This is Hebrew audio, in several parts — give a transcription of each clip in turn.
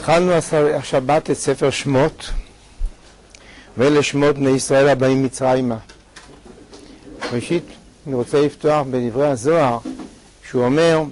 התחלנו השבת את ספר שמות, ואלה שמות בני ישראל הבאים מצרימה. ראשית, אני רוצה לפתוח בדברי הזוהר, שהוא אומר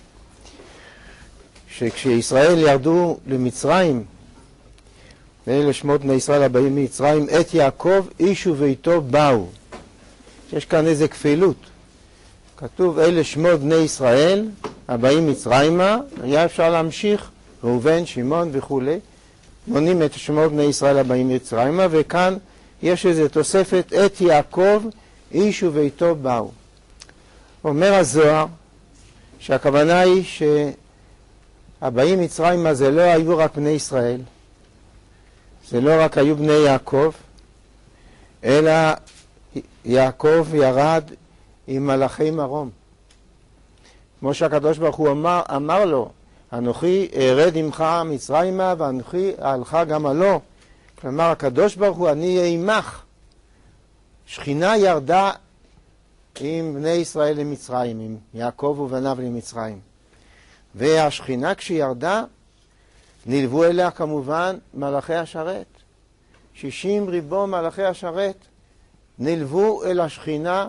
שכשישראל ירדו למצרים, ואלה שמות בני ישראל הבאים מצרים, את יעקב איש וביתו באו. יש כאן איזה כפילות. כתוב אלה שמות בני ישראל הבאים מצרימה, היה אפשר להמשיך ראובן, שמעון וכו', מונים את שמות בני ישראל הבאים מצרימה, וכאן יש איזו תוספת את יעקב איש וביתו באו. אומר הזוהר שהכוונה היא שהבאים מצרימה זה לא היו רק בני ישראל, זה לא רק היו בני יעקב, אלא יעקב ירד עם מלאכי מרום. כמו שהקדוש ברוך הוא אמר לו, אנוכי ארד עמך מצרימה ואנוכי אהלך גם עלו. כלומר, הקדוש ברוך הוא, אני אהיה עמך. שכינה ירדה עם בני ישראל למצרים, עם יעקב ובניו למצרים. והשכינה כשירדה, נלוו אליה כמובן מלאכי השרת. 60 ריבו מלאכי השרת נלוו אל השכינה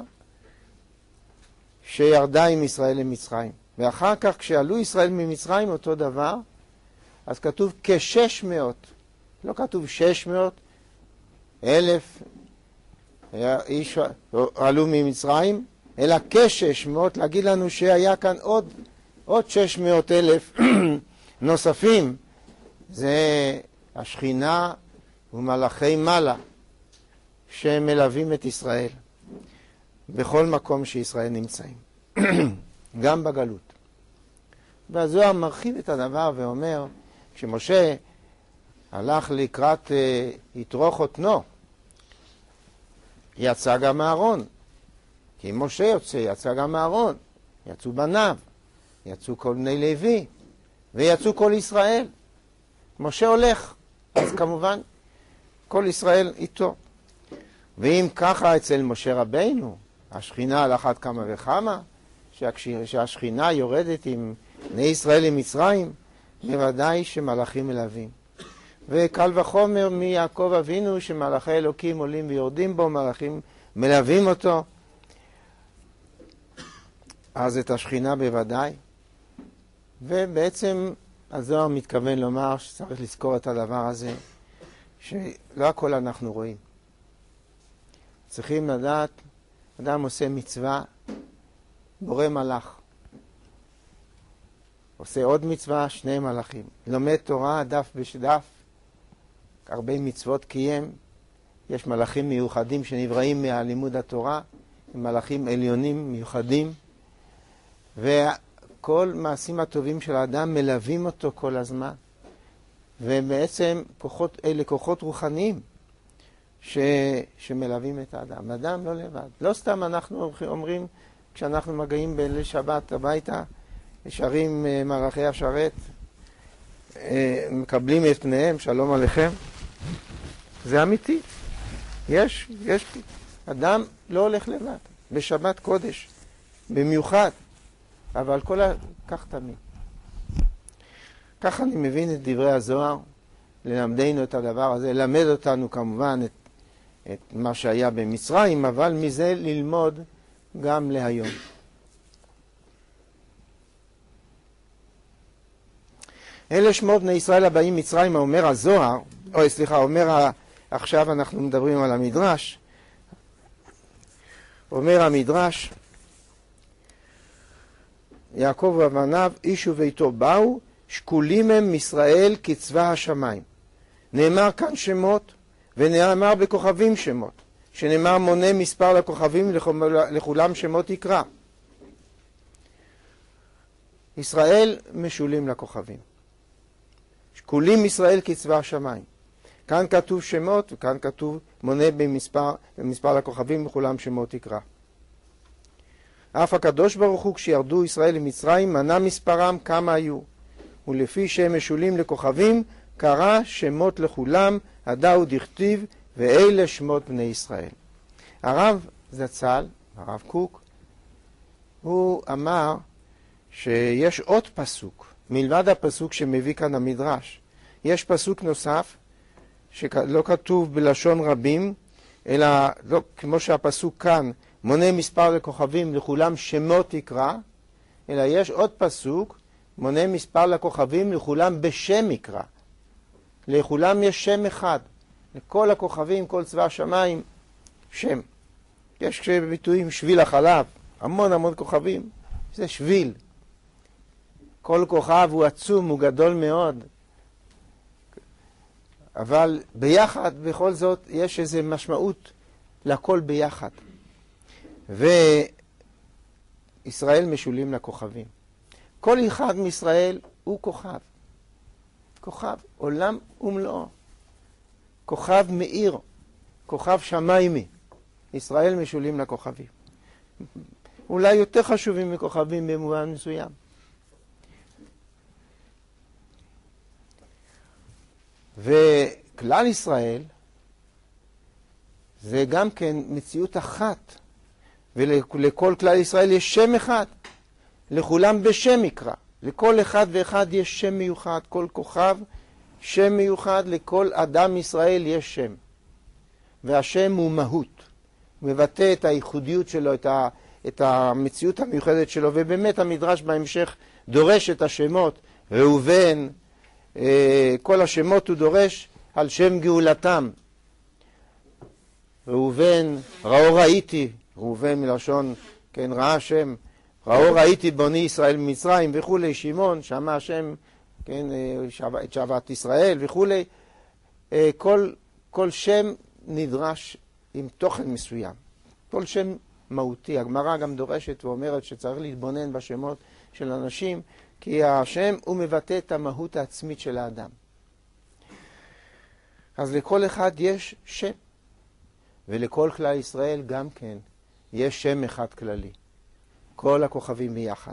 שירדה עם ישראל למצרים. ואחר כך כשעלו ישראל ממצרים אותו דבר, אז כתוב כ-600, לא כתוב 600, 1,000 איש עלו ממצרים, אלא כ-600, להגיד לנו שהיה כאן עוד 600,000 נוספים. זה השכינה ומלאכי מעלה שמלווים את ישראל בכל מקום שישראל נמצאים, גם בגלות. והזוהר מרחיב את הדבר ואומר, כשמשה הלך לקראת יתרו חותנו, יצא גם אהרון. כי אם משה יוצא, יצא גם אהרון. יצאו בניו, יצאו כל בני לוי, ויצאו כל ישראל. משה הולך, אז כמובן כל ישראל איתו. ואם ככה אצל משה רבינו, השכינה על אחת כמה וכמה, שהשכינה יורדת עם בני ישראל למצרים, בוודאי שמלאכים מלווים. וקל וחומר מיעקב אבינו שמלאכי אלוקים עולים ויורדים בו, מלאכים מלווים אותו. אז את השכינה בוודאי. ובעצם הזוהר מתכוון לומר שצריך לזכור את הדבר הזה, שלא הכל אנחנו רואים. צריכים לדעת, אדם עושה מצווה, בורא מלאך. עושה עוד מצווה, 2 מלאכים. לומד תורה, דף בשדף, הרבה מצוות קיים. יש מלאכים מיוחדים שנבראים מהלימוד התורה, מלאכים עליונים מיוחדים, וכל מעשים הטובים של האדם מלווים אותו כל הזמן. ובעצם אלה כוחות רוחניים שמלווים את האדם. האדם לא לבד. לא סתם אנחנו אומרים, כשאנחנו מגיעים בליל שבת הביתה, שרים מלאכי השרת, מקבלים את פניהם, שלום עליכם. זה אמיתי. יש אדם לא הולך לבד, בשבת קודש, במיוחד, אבל כך תמיד. כך אני מבין את דברי הזוהר, ללמדנו את הדבר הזה, ללמד אותנו כמובן את מה שהיה במצרים, אבל מזה ללמוד גם להיום. אלה שמות בני ישראל הבאים מצרים, אומר הזוהר, עכשיו אנחנו מדברים על המדרש, אומר המדרש, יעקב ובניו איש וביתו באו, שקולים הם מישראל כצבא השמיים. נאמר כאן שמות, ונאמר בכוכבים שמות, שנאמר מונה מספר לכוכבים, לכולם שמות יקרא. ישראל משולים לכוכבים. שקולים ישראל כצבא השמיים. כאן כתוב שמות, וכאן כתוב מונה במספר לכוכבים, וכולם שמות יקרא. אף הקדוש ברוך הוא כשירדו ישראל למצרים, מנה מספרם כמה היו. ולפי שהם משולים לכוכבים, קרא שמות לכולם, הדאו דכתיב, ואלה שמות בני ישראל. הרב זצ"ל, הרב קוק, הוא אמר שיש עוד פסוק, מלבד הפסוק שמביא כאן המדרש. יש פסוק נוסף, שלא כתוב בלשון רבים, אלא לא, כמו שהפסוק כאן, מונה מספר לכוכבים, לכולם שמות יקרא, אלא יש עוד פסוק, מונה מספר לכוכבים, לכולם בשם יקרא. לכולם יש שם אחד. לכל הכוכבים, כל צבא השמיים, שם. יש ביטויים שביל החלב, המון המון כוכבים, זה שביל. כל כוכב הוא עצום, הוא גדול מאוד. אבל ביחד, בכל זאת, יש איזו משמעות לכל ביחד. וישראל משולים לכוכבים. כל אחד מישראל הוא כוכב. כוכב, עולם ומלואו. כוכב מאיר, כוכב שמיימי. ישראל משולים לכוכבים. אולי יותר חשובים מכוכבים במובן מסוים. וכלל ישראל זה גם כן מציאות אחת, ולכל כלל ישראל יש שם אחד, לכולם בשם יקרא, לכל אחד ואחד יש שם מיוחד, כל כוכב שם מיוחד, לכל אדם ישראל יש שם, והשם הוא מהות, הוא מבטא את הייחודיות שלו, את המציאות המיוחדת שלו, ובאמת המדרש בהמשך דורש את השמות, ראובן, כל השמות הוא דורש על שם גאולתם. ראובן, ראו ראיתי, ראובן מלשון, כן, ראה השם, ראו ראיתי בוני ישראל ממצרים וכולי, שמעון, שמע השם, כן, את שבת ישראל וכולי. כל שם נדרש עם תוכן מסוים. כל שם מהותי. הגמרא גם דורשת ואומרת שצריך להתבונן בשמות של אנשים, כי השם הוא מבטא את המהות העצמית של האדם. אז לכל אחד יש שם, ולכל כלל ישראל גם כן יש שם אחד כללי. כל הכוכבים ביחד.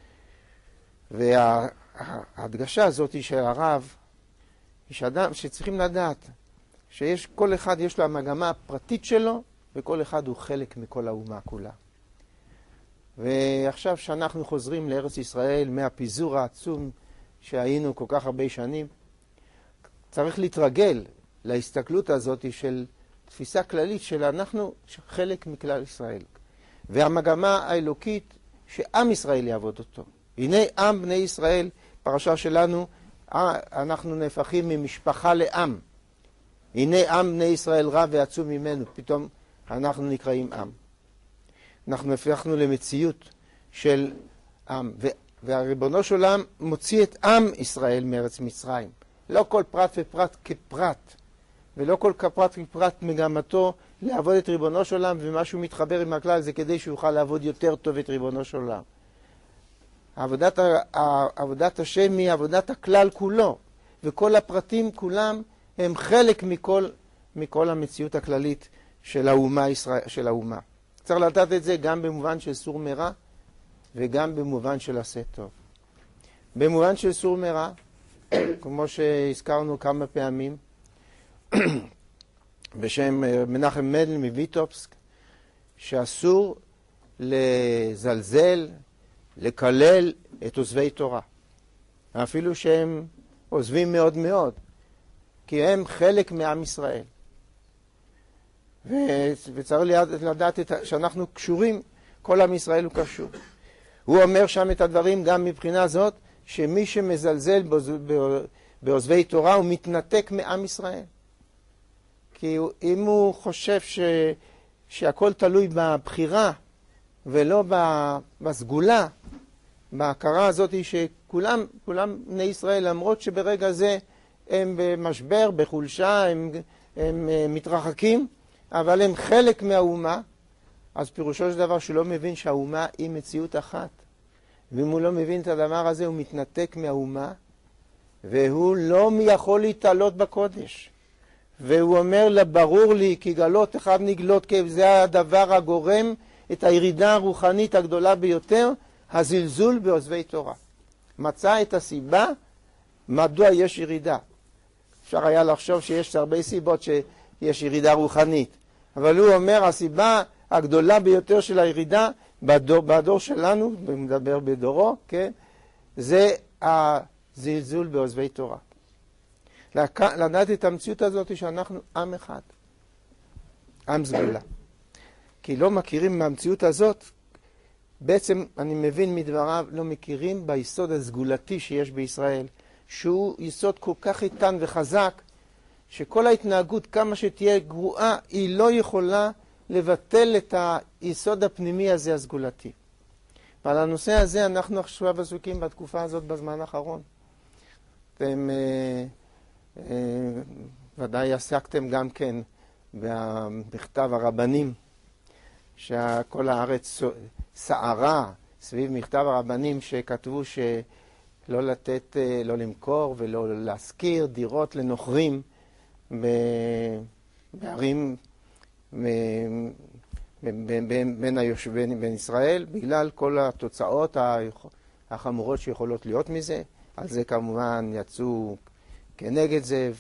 וההדגשה הזאת של הרב, יש אדם שצריכים לדעת שיש כל אחד יש לו המגמה הפרטית שלו, וכל אחד הוא חלק מכל האומה כולה. ועכשיו שאנחנו חוזרים לארץ ישראל מהפיזור העצום שהיינו כל כך הרבה שנים, צריך להתרגל להסתכלות הזאת של תפיסה כללית של אנחנו חלק מכלל ישראל. והמגמה האלוקית שעם ישראל יעבוד אותו. הנה עם בני ישראל, פרשה שלנו, אנחנו נהפכים ממשפחה לעם. הנה עם בני ישראל רב ועצום ממנו, פתאום אנחנו נקראים עם. אנחנו הפכנו למציאות של עם, והריבונו של עולם מוציא את עם ישראל מארץ מצרים. לא כל פרט ופרט כפרט, ולא כל פרט ופרט מגמתו לעבוד את ריבונו של עולם, ומה שהוא מתחבר עם הכלל זה כדי שהוא יוכל לעבוד יותר טוב את ריבונו של עולם. עבודת השם היא עבודת הכלל כולו, וכל הפרטים כולם הם חלק מכל המציאות הכללית של האומה. צריך לדעת את זה גם במובן של סור מרע וגם במובן של עשה טוב. במובן של סור מרע, כמו שהזכרנו כמה פעמים, בשם מנחם מדל מויטובסק, שאסור לזלזל, לקלל את עוזבי תורה. אפילו שהם עוזבים מאוד מאוד, כי הם חלק מעם ישראל. וצריך לדעת שאנחנו קשורים, כל עם ישראל הוא קשור. הוא אומר שם את הדברים גם מבחינה זאת, שמי שמזלזל בעוזבי תורה הוא מתנתק מעם ישראל. כי אם הוא חושב שהכל תלוי בבחירה ולא בסגולה, בהכרה הזאת שכולם בני ישראל, למרות שברגע זה הם במשבר, בחולשה, הם מתרחקים, אבל הם חלק מהאומה, אז פירושו של דבר שלא מבין שהאומה היא מציאות אחת. ואם הוא לא מבין את הדבר הזה, הוא מתנתק מהאומה, והוא לא יכול להתעלות בקודש. והוא אומר לה, ברור לי, כי גלות אחד נגלות, כי זה הדבר הגורם את הירידה הרוחנית הגדולה ביותר, הזלזול בעוזבי תורה. מצא את הסיבה מדוע יש ירידה. אפשר היה לחשוב שיש הרבה סיבות שיש ירידה רוחנית. אבל הוא אומר, הסיבה הגדולה ביותר של הירידה בדור שלנו, ומדבר בדורו, כן? זה הזלזול בעוזבי תורה. לדעת את המציאות הזאת שאנחנו עם אחד, עם סגולה. כי לא מכירים מהמציאות הזאת, בעצם אני מבין מדבריו, לא מכירים ביסוד הסגולתי שיש בישראל, שהוא יסוד כל כך איתן וחזק, שכל ההתנהגות, כמה שתהיה גרועה, היא לא יכולה לבטל את היסוד הפנימי הזה הסגולתי. ועל הנושא הזה אנחנו עכשיו עסוקים בתקופה הזאת בזמן האחרון. אתם ודאי עסקתם גם כן במכתב הרבנים, שכל הארץ סערה סביב מכתב הרבנים שכתבו שלא לתת, לא למכור ולא להשכיר דירות לנוכרים בערים בין ישראל, בגלל כל התוצאות החמורות שיכולות להיות מזה. על זה כמובן יצאו כנגד זה,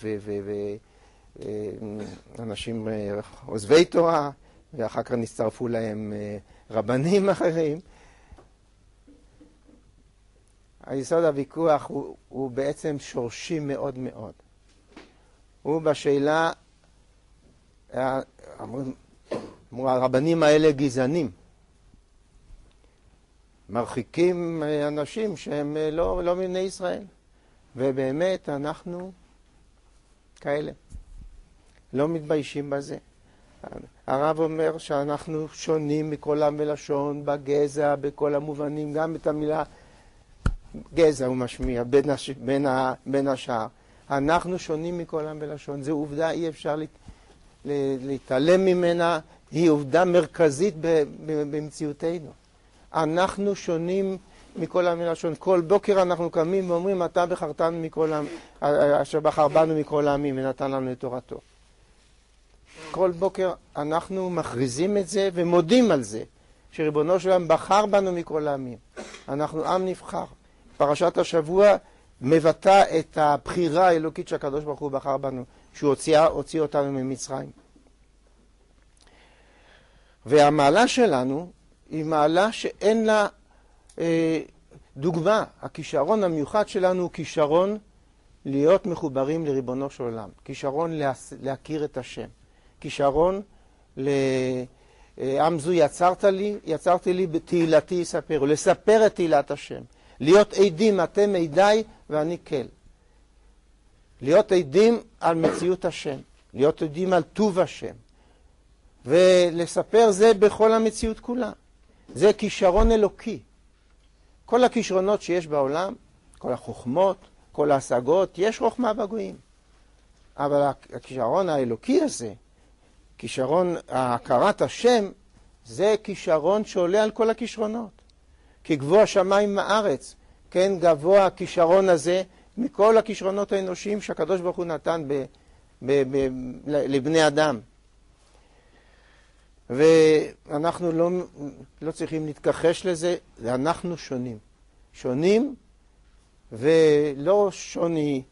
ואנשים עוזבי תורה, ואחר כך נצטרפו להם רבנים אחרים. היסוד הוויכוח הוא בעצם שורשי מאוד מאוד. הוא בשאלה, אמרו, הרבנים האלה גזענים. מרחיקים אנשים שהם לא מבני ישראל. ובאמת אנחנו כאלה. לא מתביישים בזה. הרב אומר שאנחנו שונים מכל עם ולשון, בגזע, בכל המובנים, גם את המילה גזע הוא משמיע, בין השאר. אנחנו שונים מכל עם ולשון. זו עובדה, אי אפשר להתעלם ממנה, היא עובדה מרכזית במציאותנו. אנחנו שונים מכל עם ולשון. כל בוקר אנחנו קמים ואומרים, אתה בחרתנו מכל עם, אשר בחר בנו מכל העמים ונתן לנו את תורתו. כל בוקר אנחנו מכריזים את זה ומודים על זה, שריבונו שלנו בחר בנו מכל העמים. אנחנו עם נבחר. פרשת השבוע מבטא את הבחירה האלוקית שהקדוש ברוך הוא בחר בנו, שהוא הוציא אותנו ממצרים. והמעלה שלנו היא מעלה שאין לה דוגמה. הכישרון המיוחד שלנו הוא כישרון להיות מחוברים לריבונו של עולם. כישרון להכיר את השם. כישרון לעם זו יצרתי לי בתהילתי יספרו, לספר את תהילת השם. להיות עדים, אתם עדיי ואני כל. להיות עדים על מציאות השם. להיות עדים על טוב השם. ולספר זה בכל המציאות כולה. זה כישרון אלוקי. כל הכישרונות שיש בעולם, כל החוכמות, כל ההשגות, יש חוכמה בגויים. אבל הכישרון האלוקי הזה, כישרון הכרת השם, זה כישרון שעולה על כל הכישרונות. כי גבוה שמיים מארץ, כן, גבוה הכישרון הזה מכל הכישרונות האנושיים שהקדוש ברוך הוא נתן לבני אדם. ואנחנו לא צריכים להתכחש לזה, אנחנו שונים. שונים ולא שוני,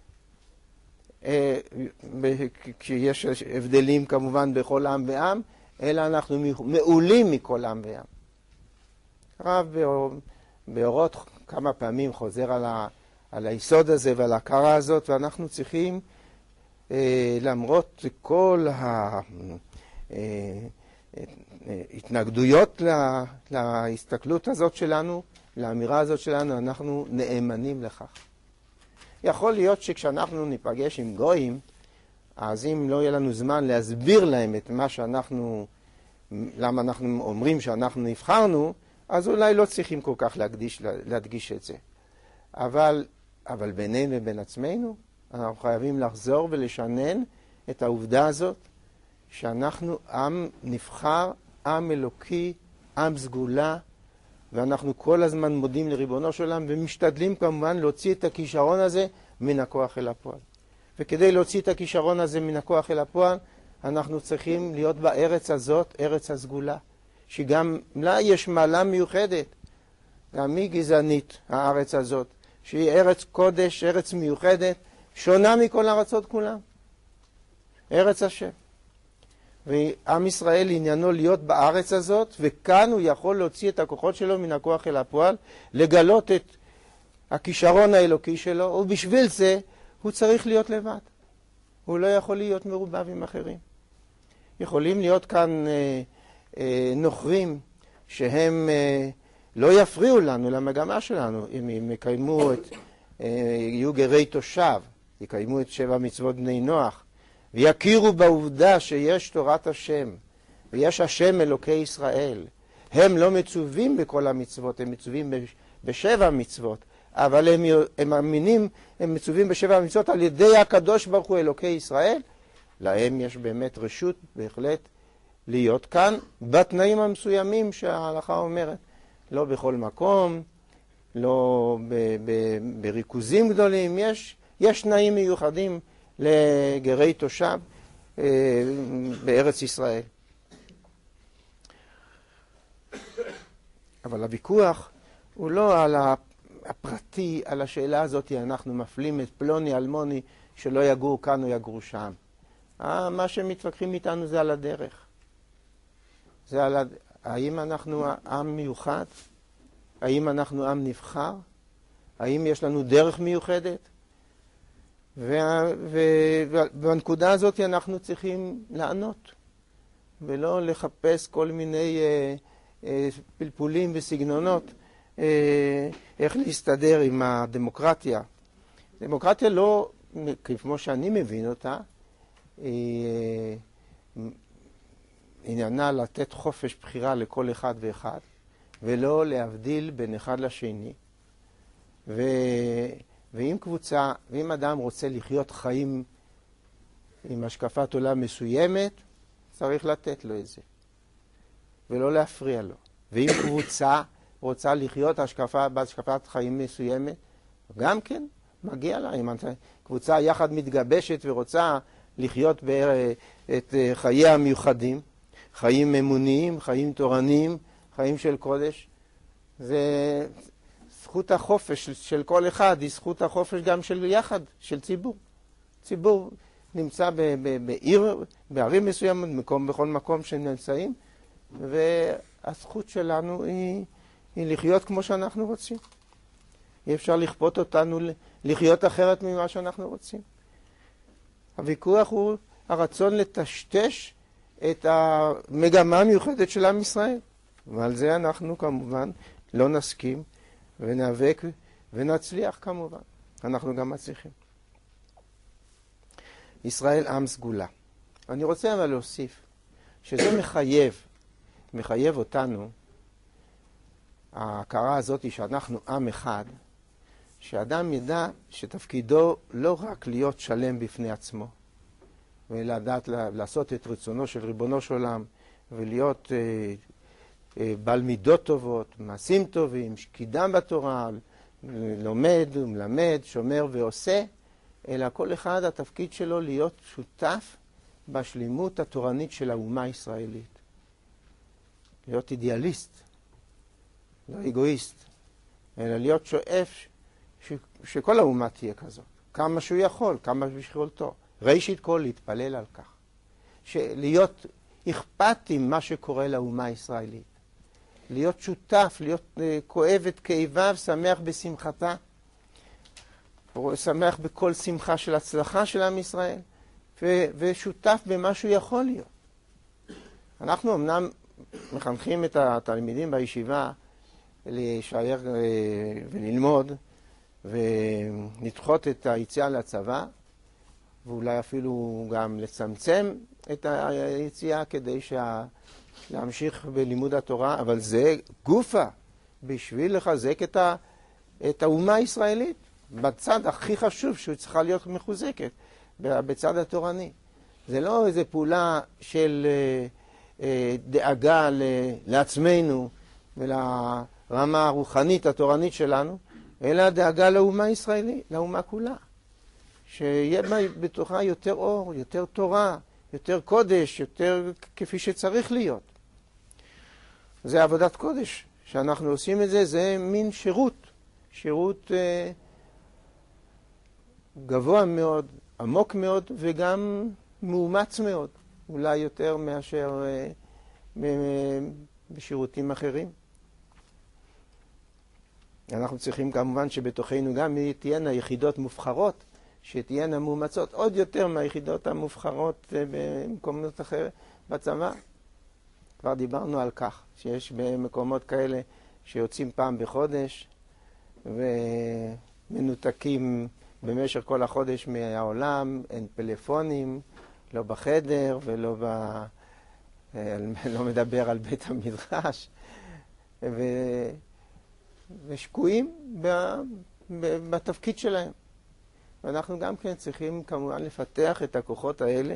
כשיש הבדלים כמובן בכל עם ועם, אלא אנחנו מעולים מכל עם ועם. הרב באורות כמה פעמים חוזר על היסוד הזה ועל ההכרה הזאת, ואנחנו צריכים, למרות כל ההתנגדויות להסתכלות הזאת שלנו, לאמירה הזאת שלנו, אנחנו נאמנים לכך. יכול להיות שכשאנחנו ניפגש עם גויים, אז אם לא יהיה לנו זמן להסביר להם את מה שאנחנו, למה אנחנו אומרים שאנחנו נבחרנו, אז אולי לא צריכים כל כך להדגיש את זה. אבל בינינו ובין עצמנו, אנחנו חייבים לחזור ולשנן את העובדה הזאת, שאנחנו עם נבחר, עם אלוקי, עם סגולה, ואנחנו כל הזמן מודים לריבונו של עולם, ומשתדלים כמובן להוציא את הכישרון הזה מן הכוח אל הפועל. וכדי להוציא את הכישרון הזה מן הכוח אל הפועל, אנחנו צריכים להיות בארץ הזאת, ארץ הסגולה, שגם לה יש מעלה מיוחדת, גם היא גזענית, הארץ הזאת, שהיא ארץ קודש, ארץ מיוחדת, שונה מכל הארצות כולם. ארץ השם. ועם ישראל עניינו להיות בארץ הזאת, וכאן הוא יכול להוציא את הכוחות שלו מן הכוח אל הפועל, לגלות את הכישרון האלוקי שלו, ובשביל זה הוא צריך להיות לבד. הוא לא יכול להיות מרובב עם אחרים. יכולים להיות כאן נוכרים שהם לא יפריעו לנו למגמה שלנו, אם הם יקיימו יהיו גרי תושב, יקיימו את 7 מצוות בני נוח, ויכירו בעובדה שיש תורת השם, ויש השם אלוקי ישראל. הם לא מצווים בכל המצוות, הם מצווים ב7 מצוות, אבל הם מאמינים, הם מצווים ב7 מצוות על ידי הקדוש ברוך הוא אלוקי ישראל. להם יש באמת רשות בהחלט להיות כאן בתנאים המסוימים שההלכה אומרת. לא בכל מקום, לא בריכוזים גדולים, יש תנאים מיוחדים לגרי תושב בארץ ישראל. אבל הוויכוח הוא לא על הפרטי, על השאלה הזאת, אנחנו מפלים את פלוני אלמוני שלא יגור כאן או יגור שם. מה שמתווכחים איתנו זה על הדרך. זה על האם אנחנו עם מיוחד? האם אנחנו עם נבחר? האם יש לנו דרך מיוחדת? ובנקודה הזאת אנחנו צריכים לענות, ולא לחפש כל מיני פלפולים וסגנונות איך להסתדר עם הדמוקרטיה. דמוקרטיה לא, כמו שאני מבין אותה, עניינה לתת חופש בחירה לכל אחד ואחד, ולא להבדיל בין אחד לשני. ואם קבוצה, ואם אדם רוצה לחיות חיים עם השקפת עולם מסוימת, צריך לתת לו את זה, ולא להפריע לו. ואם קבוצה רוצה לחיות בהשקפת חיים מסוימת, גם כן מגיע לה. אם קבוצה יחד מתגבשת ורוצה לחיות את חייה המיוחדים, חיים אמוניים, חיים תורניים, חיים של קודש, זה זכות החופש של כל אחד, היא זכות החופש גם של יחד, של ציבור. ציבור נמצא בערים מסוימות, בכל מקום שנמצאים, והזכות שלנו היא לחיות כמו שאנחנו רוצים. אי אפשר לכפות אותנו לחיות אחרת ממה שאנחנו רוצים. הוויכוח הוא הרצון לטשטש את המגמה המיוחדת של עם ישראל. ועל זה אנחנו כמובן לא נסכים ונאבק ונצליח כמובן. אנחנו גם מצליחים. ישראל עם סגולה. אני רוצה אבל להוסיף שזה מחייב אותנו, ההכרה הזאת שאנחנו עם אחד, שאדם ידע שתפקידו לא רק להיות שלם בפני עצמו, ולדעת לעשות את רצונו של ריבונו של עולם, ולהיות בעל מידות טובות, מעשים טובים, שקידם בתורה, לומד ומלמד, שומר ועושה, אלא כל אחד התפקיד שלו להיות שותף בשלימות התורנית של האומה הישראלית. להיות אידיאליסט, לא אגואיסט, אלא להיות שואף שכל האומה תהיה כזאת. כמה שהוא יכול, כמה ביכולתו. ראשית כל להתפלל על כך. להיות אכפתי מה שקורה לאומה הישראלית. להיות שותף, להיות כואב את כאביו, שמח בשמחתה. שמח בכל שמחה של הצלחה של עם ישראל. ושותף במה שהוא יכול להיות. אנחנו אמנם מחנכים את התלמידים בישיבה להישאר וללמוד ונדחות את היציאה לצבא, ואולי אפילו גם לצמצם את היציאה כדי להמשיך בלימוד התורה, אבל זה גופה בשביל לחזק את האומה הישראלית בצד הכי חשוב שהוא צריכה להיות מחוזקת, בצד התורני. זה לא איזו פעולה של דאגה לעצמנו ולרמה הרוחנית התורנית שלנו, אלא דאגה לאומה הישראלית, לאומה כולה. שיהיה בתוכה יותר אור, יותר תורה, יותר קודש, יותר כפי שצריך להיות. זה עבודת קודש. שאנחנו עושים את זה, זה מין שירות גבוה מאוד, עמוק מאוד וגם מאומץ מאוד. אולי יותר מאשר בשירותים אחרים. אנחנו צריכים כמובן שבתוכנו גם תהיינה יחידות מובחרות שתהיינה מאומצות עוד יותר מהיחידות המובחרות במקומות אחרים בצבא. כבר דיברנו על כך, שיש במקומות כאלה שיוצאים פעם בחודש ומנותקים במשך כל החודש מהעולם, אין פלאפונים, לא בחדר ולא לא מדבר על בית המדרש, ושקועים בתפקיד שלהם. ואנחנו גם כן צריכים כמובן לפתח את הכוחות האלה,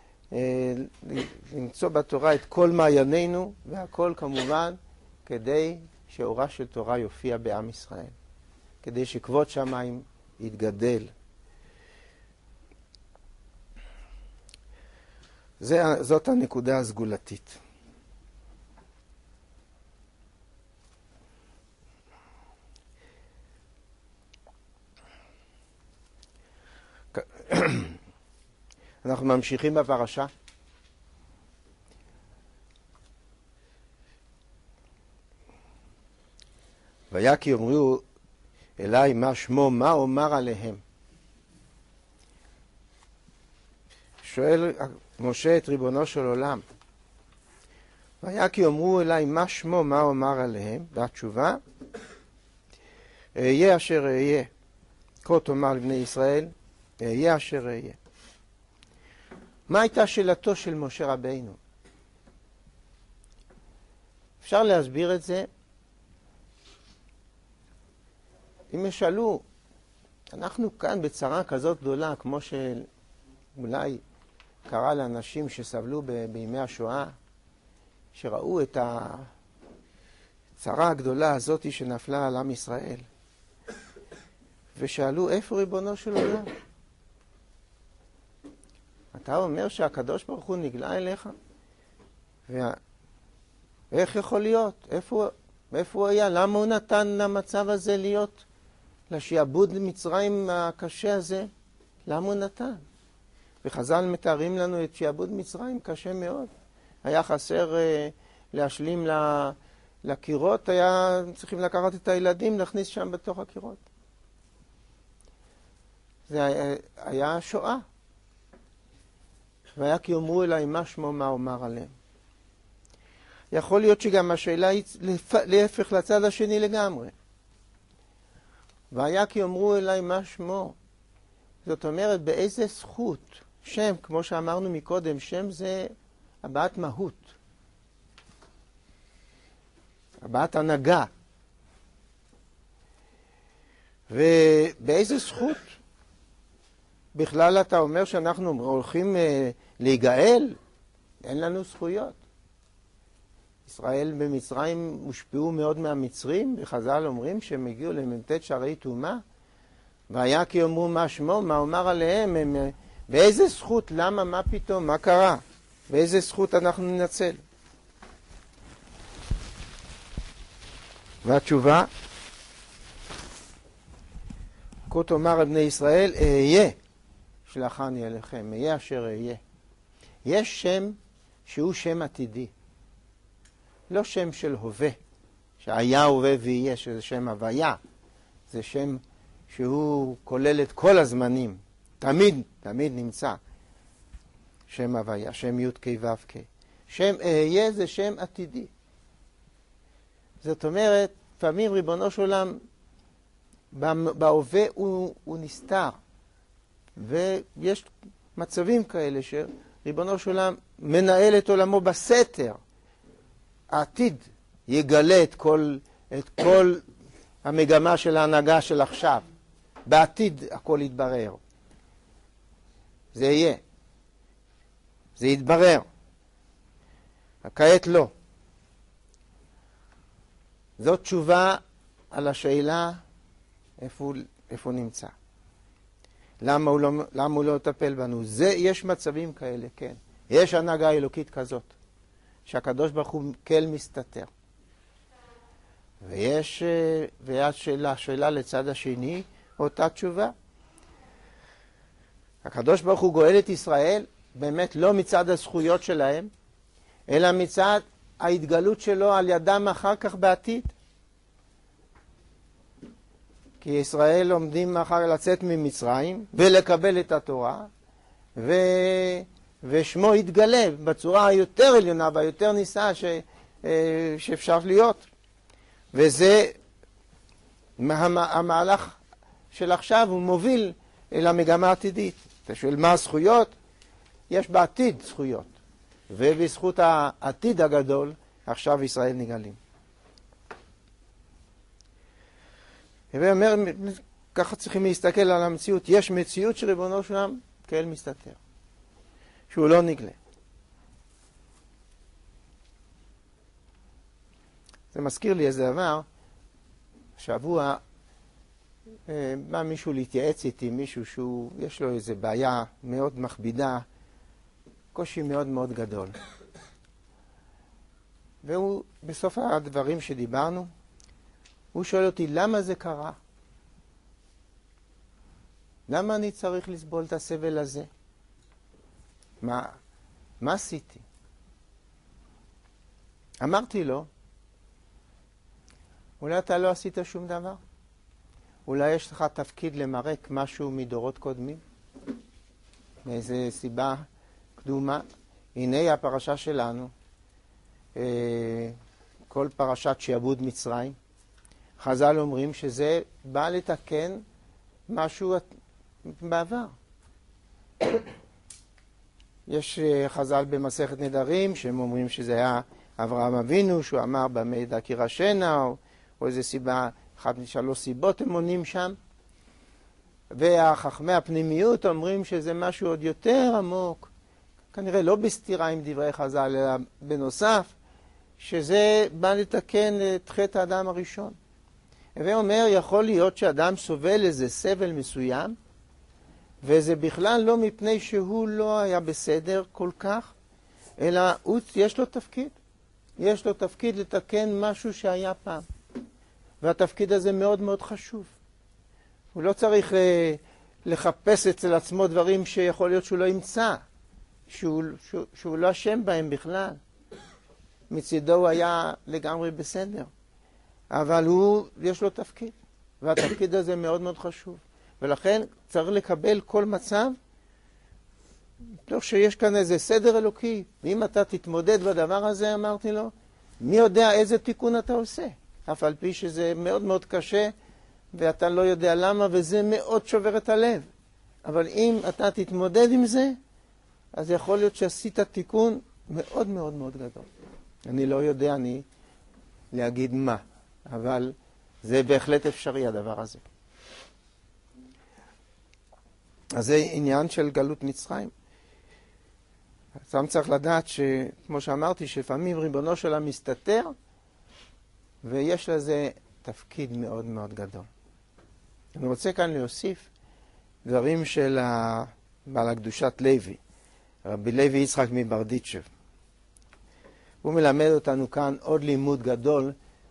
למצוא בתורה את כל מעיינינו, והכל כמובן כדי שאורה של תורה יופיע בעם ישראל, כדי שכבוד שמיים יתגדל. זאת הנקודה הסגולתית. אנחנו ממשיכים בפרשה. ויקי יאמרו אליי מה שמו, מה אומר עליהם. שואל משה את ריבונו של עולם. ויקי יאמרו אליי מה שמו, מה אומר עליהם. והתשובה, אהיה אשר אהיה. כה תאמר לבני ישראל, אהיה אשר אהיה. מה הייתה שאלתו של משה רבינו? אפשר להסביר את זה. אם ישאלו, אנחנו כאן בצרה כזאת גדולה, כמו שאולי קרה לאנשים שסבלו בימי השואה, שראו את הצרה הגדולה הזאת שנפלה על עם ישראל, ושאלו, איפה ריבונו של עולם? אתה אומר שהקדוש ברוך הוא נגלה אליך? ואיך יכול להיות? איפה הוא היה? למה הוא נתן למצב הזה להיות? לשעבוד למצרים הקשה הזה? למה הוא נתן? וחז"ל מתארים לנו את שעבוד מצרים קשה מאוד. היה חסר להשלים לקירות, היה צריכים לקחת את הילדים, להכניס שם בתוך הקירות. זה היה שואה. והיה כי יאמרו אליי מה שמו, מה אומר עליהם. יכול להיות שגם השאלה היא להפך לצד השני לגמרי. והיה כי יאמרו אליי מה שמו. זאת אומרת, באיזה זכות? שם, כמו שאמרנו מקודם, שם זה הבעת מהות. הבעת הנהגה. ובאיזה זכות? בכלל אתה אומר שאנחנו הולכים להיגאל? אין לנו זכויות. ישראל במצרים הושפעו מאוד מהמצרים, וחז"ל אומרים שהם הגיעו למ"ט שערי טומאה, והיה כי יאמרו מה שמו, מה אומר עליהם, באיזה זכות, למה, מה פתאום, מה קרה, באיזה זכות אנחנו ננצל. והתשובה, כה תאמר בני ישראל, אהיה שלחני אליכם, אהיה אשר אהיה. יש שם שהוא שם עתידי, לא שם של הווה, שהיה הווה ויהיה, שזה שם הוויה. זה שם שהוא כולל את כל הזמנים, תמיד נמצא. שם הוויה, שם י' כ' ו' כ'. שם אהיה זה שם עתידי. זאת אומרת, פעמים ריבונו של עולם, בהווה הוא נסתר. ויש מצבים כאלה שריבונו של עולם מנהל את עולמו בסתר. העתיד יגלה את כל המגמה של ההנהגה של עכשיו. בעתיד הכל יתברר. זה יהיה. זה יתברר. כעת לא. זאת תשובה על השאלה איפה נמצא. למה הוא לא יטפל בנו? יש מצבים כאלה, כן. יש הנהגה אלוקית כזאת, שהקדוש ברוך הוא כל מסתתר. ויש שאלה לצד השני, אותה תשובה. הקדוש ברוך הוא גואל את ישראל, באמת לא מצד הזכויות שלהם, אלא מצד ההתגלות שלו על ידם אחר כך בעתיד. כי ישראל עומדים מחר לצאת ממצרים ולקבל את התורה, ושמו יתגלה בצורה היותר עליונה והיותר נישאה שאפשר להיות. וזה המהלך של עכשיו, הוא מוביל אל המגמה העתידית. אתה שואל מה הזכויות? יש בעתיד זכויות, ובזכות העתיד הגדול עכשיו ישראל נגלים. ואומר, ככה צריכים להסתכל על המציאות. יש מציאות שריבונו של עולם כאל מסתתר, שהוא לא נגלה. זה מזכיר לי איזה דבר. שבוע בא מישהו להתייעץ איתי, מישהו שיש לו איזה בעיה מאוד מכבידה, קושי מאוד מאוד גדול. והוא, בסוף הדברים שדיברנו, הוא שואל אותי, למה זה קרה? למה אני צריך לסבול את הסבל הזה? מה עשיתי? אמרתי לו, אולי אתה לא עשית שום דבר? אולי יש לך תפקיד למרק משהו מדורות קודמים? מאיזו סיבה קדומה? הנה הפרשה שלנו, כל פרשת שעבוד מצרים. חז"ל אומרים שזה בא לתקן משהו בעבר. יש חז"ל במסכת נדרים שהם אומרים שזה היה אברהם אבינו, שהוא אמר במה דקי ראשנה, או איזו סיבה, אחת משלוש סיבות הם עונים שם. והחכמי הפנימיות אומרים שזה משהו עוד יותר עמוק, כנראה לא בסתירה עם דברי חז"ל, אלא בנוסף, שזה בא לתקן את חטא האדם הראשון. ואומר, יכול להיות שאדם סובל איזה סבל מסוים, וזה בכלל לא מפני שהוא לא היה בסדר כל כך, אלא יש לו תפקיד. יש לו תפקיד לתקן משהו שהיה פעם. והתפקיד הזה מאוד מאוד חשוב. הוא לא צריך לחפש אצל עצמו דברים שיכול להיות שהוא לא ימצא, שהוא לא אשם בהם בכלל. מצידו הוא היה לגמרי בסדר. אבל יש לו תפקיד, והתפקיד הזה מאוד מאוד חשוב. ולכן צריך לקבל כל מצב, לא שיש כאן איזה סדר אלוקי. ואם אתה תתמודד בדבר הזה, אמרתי לו, מי יודע איזה תיקון אתה עושה? אף על פי שזה מאוד מאוד קשה, ואתה לא יודע למה, וזה מאוד שובר את הלב. אבל אם אתה תתמודד עם זה, אז יכול להיות שעשית תיקון מאוד מאוד מאוד גדול. אני לא יודע להגיד מה, אבל זה בהחלט אפשרי הדבר הזה. אז זה עניין של גלות מצרים. אדם צריך לדעת שכמו שאמרתי, שלפעמים ריבונו של עולם מסתתר, ויש לזה תפקיד מאוד מאוד גדול. אני רוצה כאן להוסיף דברים של בעל הקדושת לוי, רבי לוי יצחק מברדיצ'ב. הוא מלמד אותנו כאן עוד לימוד גדול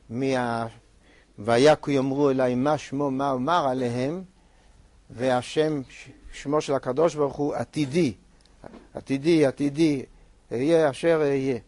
ויקו יאמרו אליי מה שמו מה אומר עליהם, והשם שמו של הקדוש ברוך הוא עתידי, עתידי, עתידי, אהיה אשר אהיה.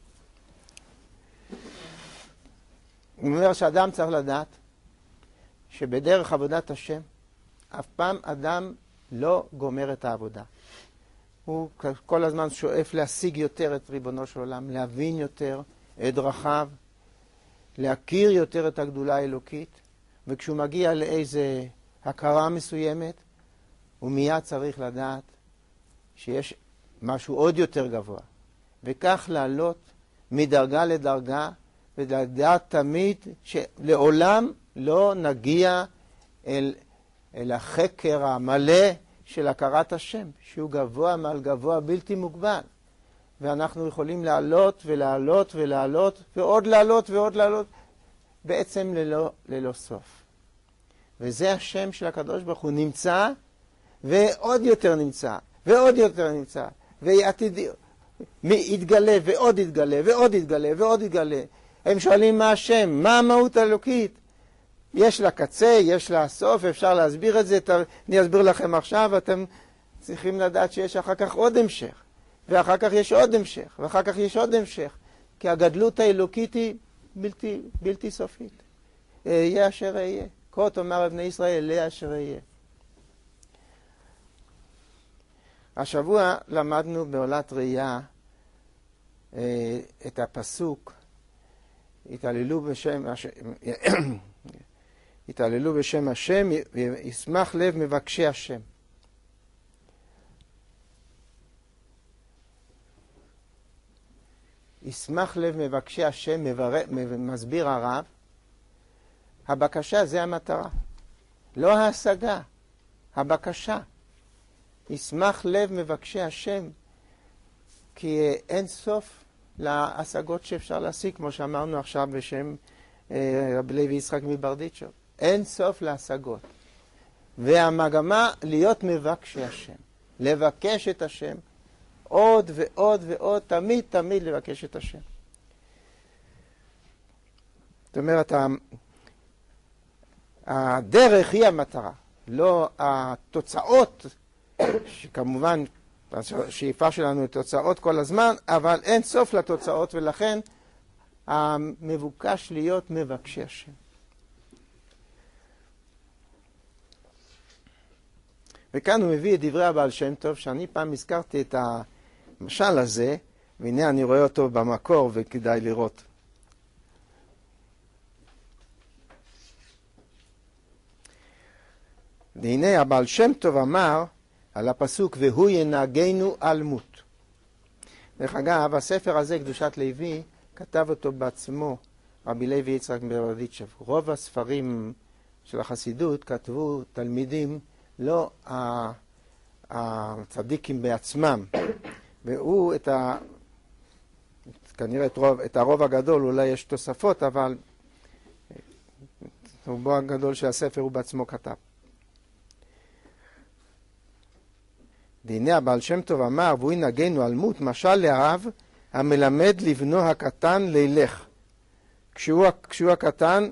הוא אומר שאדם צריך לדעת שבדרך עבודת השם אף פעם אדם לא גומר את העבודה. הוא כל הזמן שואף להשיג יותר את ריבונו של עולם, להבין יותר את דרכיו, להכיר יותר את הגדולה האלוקית, וכשהוא מגיע לאיזה הכרה מסוימת, הוא מיד צריך לדעת שיש משהו עוד יותר גבוה, וכך לעלות מדרגה לדרגה, ולדעת תמיד שלעולם לא נגיע אל החקר המלא של הכרת השם, שהוא גבוה מעל גבוה בלתי מוגבל. ואנחנו יכולים לעלות ולעלות ולעלות, ועוד לעלות ועוד לעלות, בעצם ללא סוף. וזה השם של הקדוש ברוך הוא נמצא, ועוד יותר נמצא, ועוד יותר נמצא, ועתיד יתגלה ועוד יתגלה ועוד יתגלה ועוד יתגלה. הם שואלים מה השם, מה המהות האלוקית? יש לה קצה, יש לה סוף, אפשר להסביר את זה, אני אסביר לכם עכשיו, אתם צריכים לדעת שיש אחר כך עוד המשך, ואחר כך יש עוד המשך, ואחר כך יש עוד המשך, כי הגדלות האלוקית היא בלתי סופית. יהיה אשר יהיה. כה תאמר לבני ישראל, אלה אשר אהיה. השבוע למדנו בעולת ראייה את הפסוק, התעללו בשם השם, ישמח לב מבקשי השם. ישמח לב מבקשי השם, מסביר הרב, הבקשה זה המטרה, לא ההשגה, הבקשה. ישמח לב מבקשי השם, כי אין סוף להשגות שאפשר להשיג, כמו שאמרנו עכשיו בשם רבי לוי יצחק מברדיצ'ב. אין סוף להשגות. והמגמה להיות מבקשי השם, לבקש את השם, עוד ועוד ועוד, תמיד תמיד לבקש את השם. זאת אומרת, הדרך היא המטרה, לא התוצאות, שכמובן השאיפה שלנו היא תוצאות כל הזמן, אבל אין סוף לתוצאות, ולכן המבוקש להיות מבקשי השם. וכאן הוא מביא את דברי הבעל שם טוב, שאני פעם הזכרתי את המשל הזה, והנה אני רואה אותו במקור וכדאי לראות. והנה הבעל שם טוב אמר על הפסוק, והוא ינהגנו על מות. דרך אגב, הספר הזה, קדושת לוי, כתב אותו בעצמו רבי לוי יצחק מברדיצ'ב. רוב הספרים של החסידות כתבו תלמידים, לא הצדיקים בעצמם. והוא כנראה את הרוב הגדול, אולי יש תוספות, אבל רובו הגדול של הספר הוא בעצמו כתב. והנה הבעל שם טוב אמר, והוא ינהגנו על מות, משל לאב המלמד לבנו הקטן לילך. כשהוא הקטן,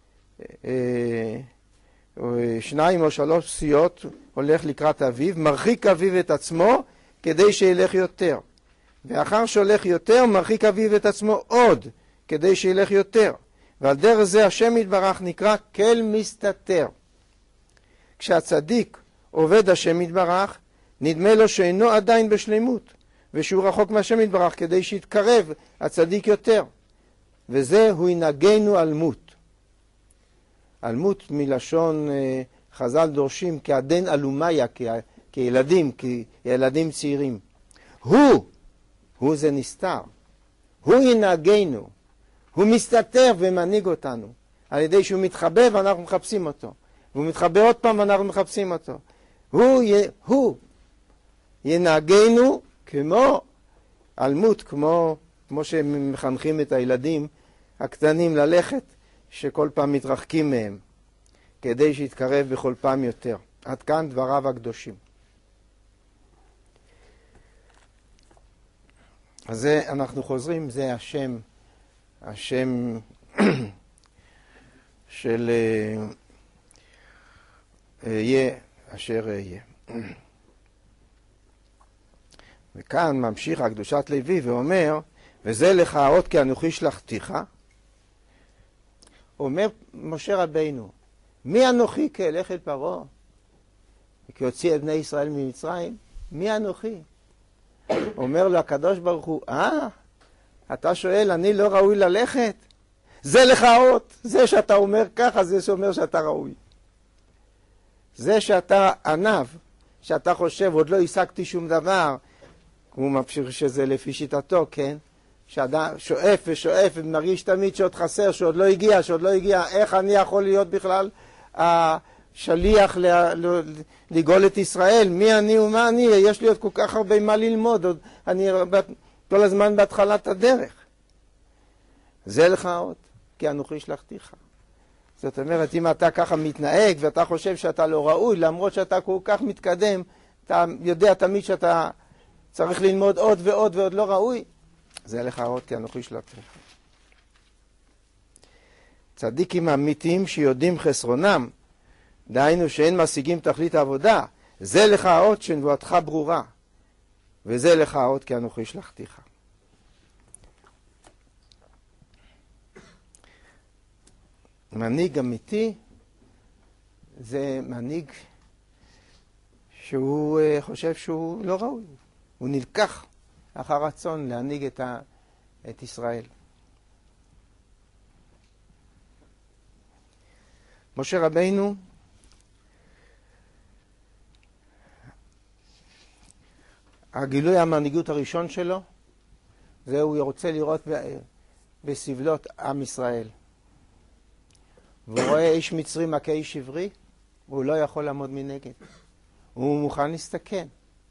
2 או 3 פסיעות הולך לקראת אביו, מרחיק אביו את עצמו כדי שילך יותר. ואחר שהולך יותר, מרחיק אביו את עצמו עוד כדי שילך יותר. ועל דרך זה השם יתברך נקרא כל מסתתר. כשהצדיק עובד השם יתברך, נדמה לו שאינו עדיין בשלמות, ושהוא רחוק מהשם יתברך כדי שיתקרב הצדיק יותר. וזה הוא ינהגנו על מות. על מות מלשון חז"ל דורשים כעדן אלומיה, כילדים, כילדים צעירים. הוא זה נסתר. הוא ינהגנו. הוא מסתתר ומנהיג אותנו. על ידי שהוא מתחבא ואנחנו מחפשים אותו. והוא מתחבא עוד פעם ואנחנו מחפשים אותו. הוא ינהגנו כמו אלמות, כמו שמחנכים את הילדים הקטנים ללכת, שכל פעם מתרחקים מהם, כדי שיתקרב בכל פעם יותר. עד כאן דבריו הקדושים. אז זה, אנחנו חוזרים, זה השם של יהיה אשר יהיה. וכאן ממשיך הקדושת לוי ואומר, וזה לך האות כי אנוכי שלחתיך. אומר משה רבינו, מי אנוכי כאלך אל פרעה? כי הוציא את בני ישראל ממצרים, מי אנוכי? אומר לו הקדוש ברוך הוא, אתה שואל, אני לא ראוי ללכת? זה לך האות, זה שאתה אומר ככה, זה שאומר שאתה ראוי. זה שאתה ענב, שאתה חושב, עוד לא השגתי שום דבר, הוא ממשיך שזה לפי שיטתו, כן? שאדם שואף ושואף ומרגיש תמיד שעוד חסר, שעוד לא הגיע, איך אני יכול להיות בכלל השליח לגאול את ישראל? מי אני ומה אני? יש לי עוד כל כך הרבה מה ללמוד, אני כל הזמן בהתחלת הדרך. זה לך עוד, כי אנוכי שלחתיך. זאת אומרת, אם אתה ככה מתנהג ואתה חושב שאתה לא ראוי, למרות שאתה כל כך מתקדם, אתה יודע תמיד שאתה צריך ללמוד עוד ועוד ועוד לא ראוי, זה לך עוד, כי אנוכי שלחתיך. צדיקים אמיתיים שיודעים חסרונם, דהיינו שאין משיגים תכלית העבודה, זה לך עוד שנבואתך ברורה, וזה לך עוד, כי אנוכי שלחתיך. מנהיג אמיתי זה מנהיג שהוא חושב שהוא לא ראוי. הוא נלקח אחר רצון להנהיג את ישראל. משה רבינו הגילוי המנהיגות הראשון שלו, זה הוא רוצה לראות בסבלות עם ישראל. והוא רואה איש מצרי מכה איש עברי, והוא לא יכול לעמוד מנגד. הוא מוכן להסתכן.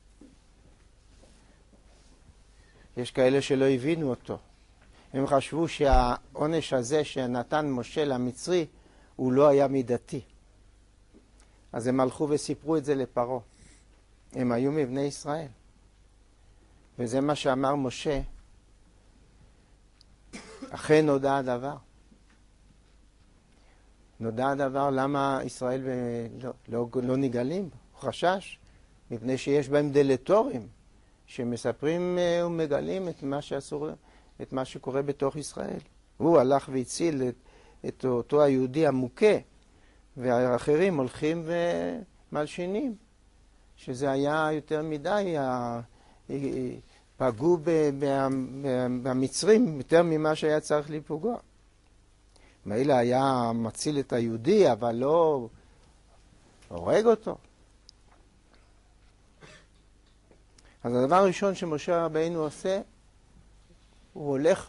יש כאלה שלא הבינו אותו. הם חשבו שהעונש הזה שנתן משה למצרי, הוא לא היה מידתי. אז הם הלכו וסיפרו את זה לפרעה. הם היו מבני ישראל. וזה מה שאמר משה, אכן נודע הדבר. נודע הדבר למה ישראל לא נגאלים? הוא חשש, מפני שיש בהם דלטורים שמספרים ומגלים את מה שקורה בתוך ישראל. הוא הלך והציל את אותו היהודי המוכה, והאחרים הולכים ומלשינים, שזה היה יותר מדי, פגעו במצרים יותר ממה שהיה צריך לפגוע. מילא היה מציל את היהודי, אבל לא הורג אותו. אז הדבר הראשון שמשה רבינו עושה, הוא הולך,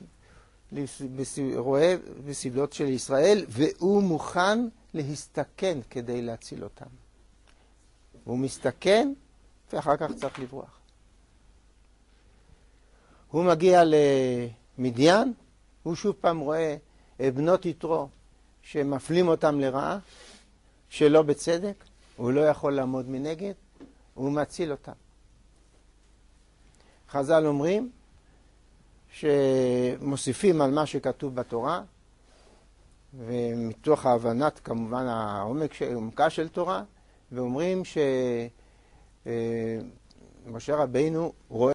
רואה בסבלות של ישראל, והוא מוכן להסתכן כדי להציל אותם. הוא מסתכן, ואחר כך צריך לברוח. הוא מגיע למדיין, הוא שוב פעם רואה בנות יתרו שמפלים אותם לרעה, שלא בצדק, הוא לא יכול לעמוד מנגד, הוא מציל אותם. חז"ל אומרים שמוסיפים על מה שכתוב בתורה, ומתוך ההבנת כמובן העומקה של תורה, ואומרים שמשה רבינו רואה